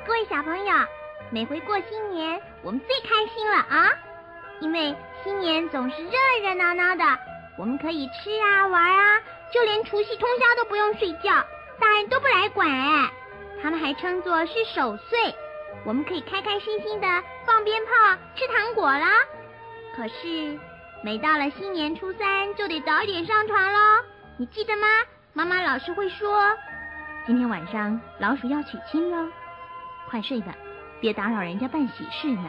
各位小朋友，每回过新年，我们最开心了啊！因为新年总是热热闹闹的，我们可以吃啊玩啊，就连除夕通宵都不用睡觉，大人都不来管哎。他们还称作是守岁，我们可以开开心心的放鞭炮、吃糖果啦。可是每到了新年初3，就得早点上床咯，你记得吗？妈妈老是会说，今天晚上老鼠要娶亲咯，快睡吧，别打扰人家办喜事呢。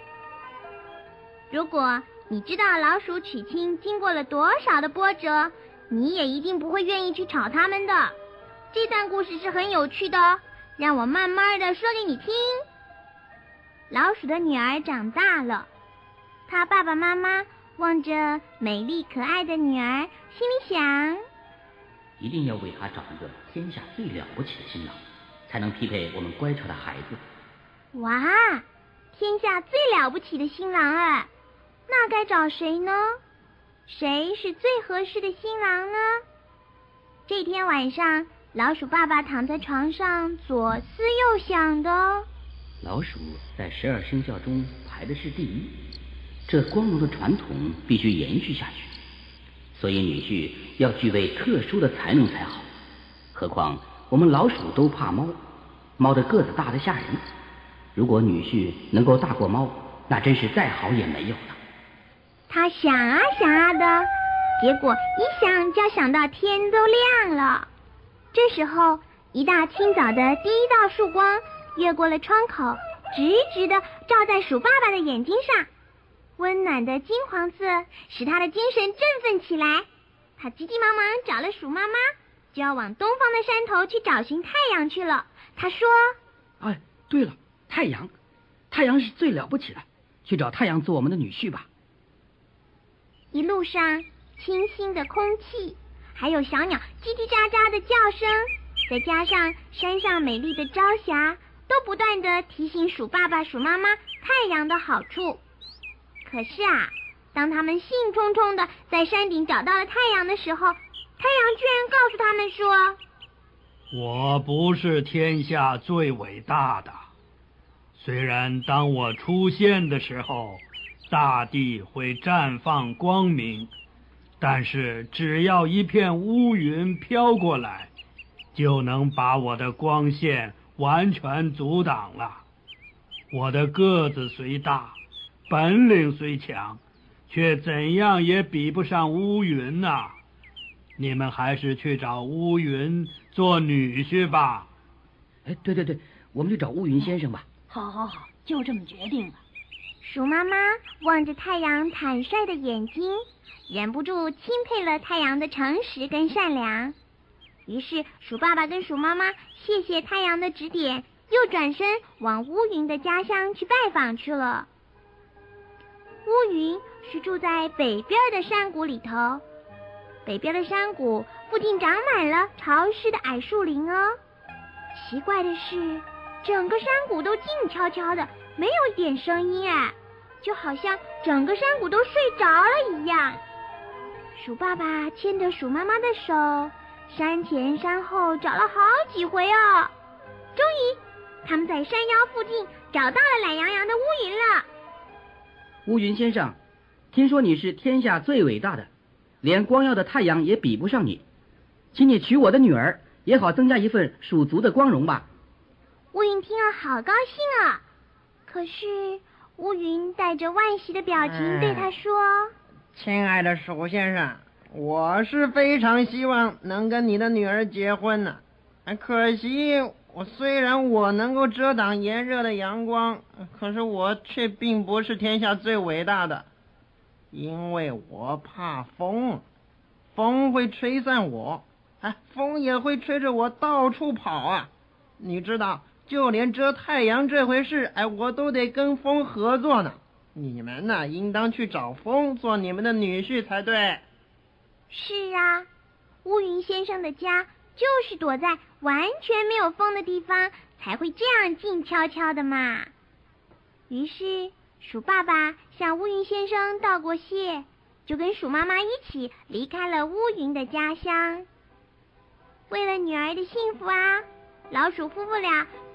如果你知道老鼠娶亲经过了多少的波折，你也一定不会愿意去吵他们的。这段故事是很有趣的哦，让我慢慢的说给你听。老鼠的女儿长大了，她爸爸妈妈望着美丽可爱的女儿，心里想， 一定要为她找一个天下最了不起的新郎，才能匹配我们乖巧的孩子。 哇，天下最了不起的新郎哎，那该找谁呢？谁是最合适的新郎呢？这天晚上，老鼠爸爸躺在床上左思右想的。 老鼠在12生肖中排的是第1，这光荣的传统必须延续下去，所以女婿要具备特殊的才能才好。何况我们老鼠都怕猫，猫的个子大得吓人，如果女婿能够大过猫，那真是再好也没有了。 他想啊想啊的，结果一想就要想到天都亮了。这时候，一大清早的第一道曙光越过了窗口，直直的照在鼠爸爸的眼睛上，温暖的金黄色使他的精神振奋起来。他急急忙忙找了鼠妈妈，就要往东方的山头去找寻太阳去了。他说， 哎，对了，太阳是最了不起的，去找太阳做我们的女婿吧。 一路上清新的空气，还有小鸟叽叽喳喳的叫声，再加上山上美丽的朝霞，都不断地提醒鼠爸爸鼠妈妈太阳的好处。可是啊，当他们兴冲冲地在山顶找到了太阳的时候，太阳居然告诉他们说， 我不是天下最伟大的，虽然当我出现的时候大地会绽放光明，但是只要一片乌云飘过来，就能把我的光线完全阻挡了。我的个子虽大，本领虽强，却怎样也比不上乌云啊。你们还是去找乌云做女婿吧。 哎，对，我们去找乌云先生吧。 好，就这么决定了。 鼠妈妈望着太阳坦率的眼睛，忍不住钦佩了太阳的诚实跟善良。于是鼠爸爸跟鼠妈妈谢谢太阳的指点，又转身往乌云的家乡去拜访去了。乌云是住在北边的山谷里头，北边的山谷附近长满了潮湿的矮树林哦。奇怪的是，整个山谷都静悄悄的，没有一点声音哎，就好像整个山谷都睡着了一样。鼠爸爸牵着鼠妈妈的手，山前山后找了好几回哦，终于他们在山腰附近找到了懒洋洋的乌云了。 乌云先生，听说你是天下最伟大的，连光耀的太阳也比不上你，请你娶我的女儿，也好增加一份鼠族的光荣吧。 乌云听了好高兴啊，可是乌云带着惋惜的表情对他说， 亲爱的鼠先生，我是非常希望能跟你的女儿结婚呢，可惜虽然我能够遮挡炎热的阳光，可是我却并不是天下最伟大的，因为我怕风，风会吹散我，风也会吹着我到处跑啊。你知道，就连遮太阳这回事，我都得跟风合作呢。你们呢，应当去找风做你们的女婿才对。 是啊，乌云先生的家就是躲在完全没有风的地方，才会这样静悄悄的嘛。于是鼠爸爸向乌云先生道过谢，就跟鼠妈妈一起离开了乌云的家乡。为了女儿的幸福啊，老鼠夫妇俩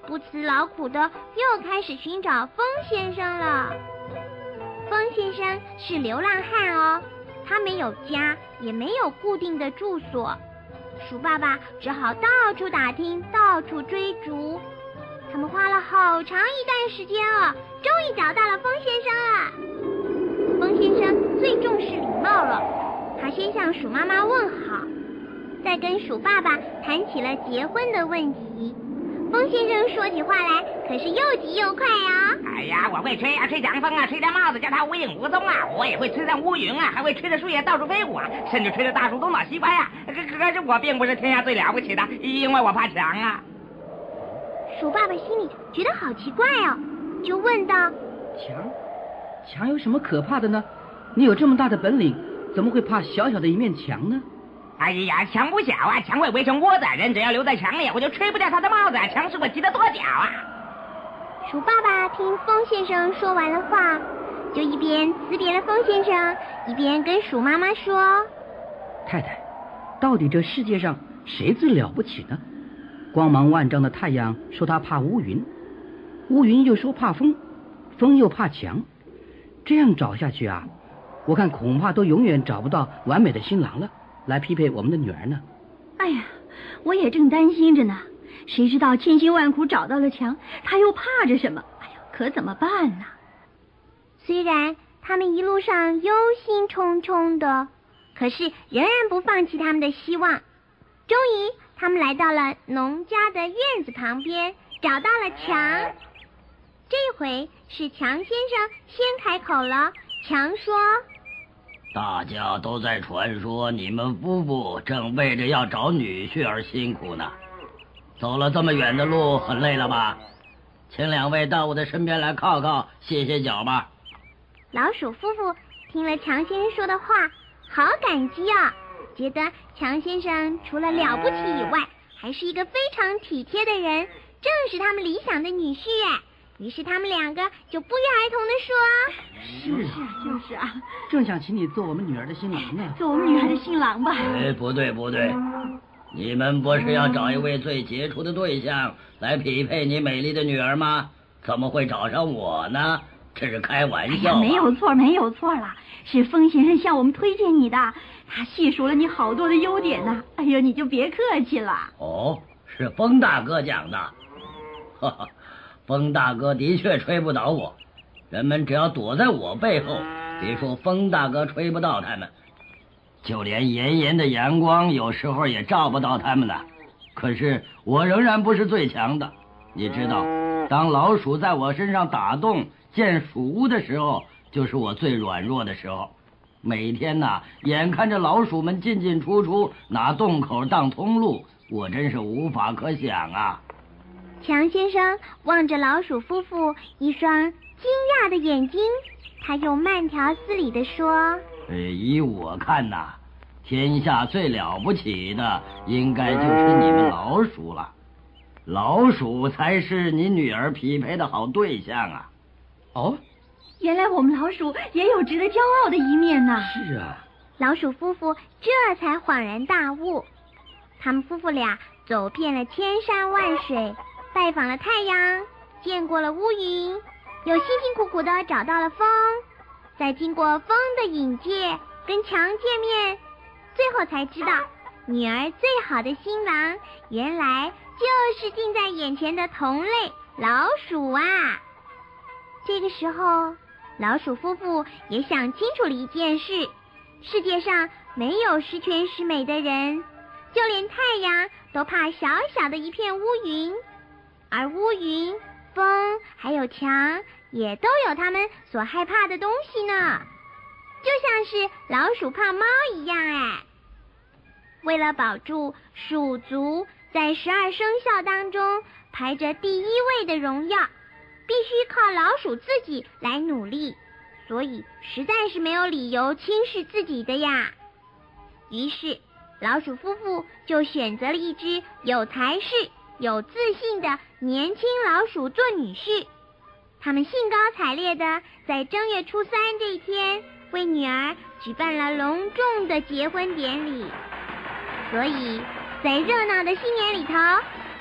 不辞劳苦的又开始寻找风先生了。风先生是流浪汉哦，他没有家，也没有固定的住所。鼠爸爸只好到处打听，到处追逐。他们花了好长一段时间哦，终于找到了风先生了。风先生最重视礼貌了，他先向鼠妈妈问好，再跟鼠爸爸谈起了结婚的问题。风先生说起话来可是又急又快哦。 哎呀，我会吹啊，吹凉风啊，吹着帽子叫它无影无踪啊，我也会吹上乌云啊，还会吹着树叶到处飞舞啊，甚至吹着大树东倒西歪啊。可是我并不是天下最了不起的，因为我怕墙啊。 鼠爸爸心里觉得好奇怪哦，就问道： 墙有什么可怕的呢？你有这么大的本领，怎么会怕小小的一面墙呢？ 哎呀，墙不小啊，墙会围成窝子，人只要留在墙里，我就吹不掉他的帽子，墙是我急得跺脚啊。 鼠爸爸听风先生说完了话，就一边辞别了风先生，一边跟鼠妈妈说： 太太，到底这世界上谁最了不起呢？光芒万丈的太阳说他怕乌云，乌云又说怕风，风又怕墙。这样找下去啊，我看恐怕都永远找不到完美的新郎了，来匹配我们的女儿呢。 哎呀，我也正担心着呢，谁知道千辛万苦找到了墙，他又怕着什么？哎呀，可怎么办呢？ 虽然他们一路上忧心忡忡的，可是仍然不放弃他们的希望。终于他们来到了农家的院子旁边，找到了墙。这回是强先生先开口了。强说： 大家都在传说你们夫妇正为着要找女婿而辛苦呢，走了这么远的路，很累了吧？请两位到我的身边来靠靠，歇歇脚吧。 老鼠夫妇听了强先生说的话，好感激啊，觉得强先生除了了不起以外，还是一个非常体贴的人，正是他们理想的女婿哎。于是他们两个就不约而同地说： 就是啊， 正想请你做我们女儿的新郎呢。 做我们女儿的新郎吧。 不对，你们不是要找一位最杰出的对象来匹配你美丽的女儿吗？怎么会找上我呢？这是开玩笑。 没有错啦，是风先生向我们推荐你的，他细数了你好多的优点呢。哎呦，你就别客气了。 哦，是风大哥讲的。哈哈，风大哥的确吹不倒我，人们只要躲在我背后，别说风大哥吹不到他们，就连炎炎的阳光有时候也照不到他们呢。可是我仍然不是最强的，你知道，当老鼠在我身上打洞建鼠屋的时候，就是我最软弱的时候。每天呐，眼看着老鼠们进进出出，拿洞口当通路，我真是无法可想啊。 强先生望着老鼠夫妇一双惊讶的眼睛，他又慢条斯理地说： 依我看呐，天下最了不起的应该就是你们老鼠了，老鼠才是你女儿匹配的好对象啊。 哦， 原来我们老鼠也有值得骄傲的一面呢。 是啊。 老鼠夫妇这才恍然大悟，他们夫妇俩走遍了千山万水，拜访了太阳，见过了乌云，又辛辛苦苦地找到了风，再经过风的引荐，跟墙见面，最后才知道女儿最好的新郎原来就是近在眼前的同类老鼠啊。这个时候，老鼠夫妇也想清楚了一件事，世界上没有十全十美的人，就连太阳都怕小小的一片乌云，而乌云、风还有墙也都有他们所害怕的东西呢，就像是老鼠怕猫一样哎。为了保住鼠族在12生肖当中排着第1位的荣耀，必须靠老鼠自己来努力，所以实在是没有理由轻视自己的呀。于是老鼠夫妇就选择了一只有才识、有自信的年轻老鼠做女婿。他们兴高采烈的在正月初3这一天为女儿举办了隆重的结婚典礼。所以在热闹的新年里头，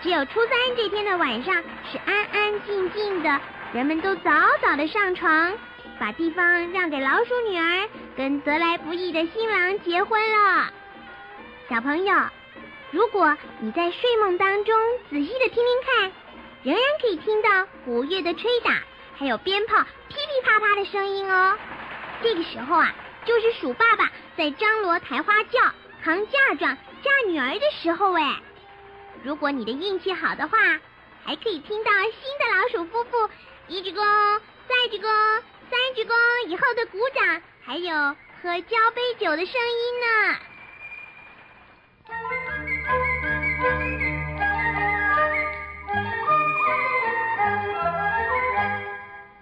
只有初三这天的晚上是安安静静的，人们都早早的上床，把地方让给老鼠女儿跟得来不易的新郎结婚了。小朋友，如果你在睡梦当中仔细的听听看，仍然可以听到鼓乐的吹打，还有鞭炮噼噼啪啪的声音哦。这个时候啊，就是鼠爸爸在张罗抬花轿、扛嫁妆、嫁女儿的时候哎。如果你的运气好的话，还可以听到新的老鼠夫妇一鞠躬、再鞠躬、三鞠躬以后的鼓掌，还有喝交杯酒的声音呢。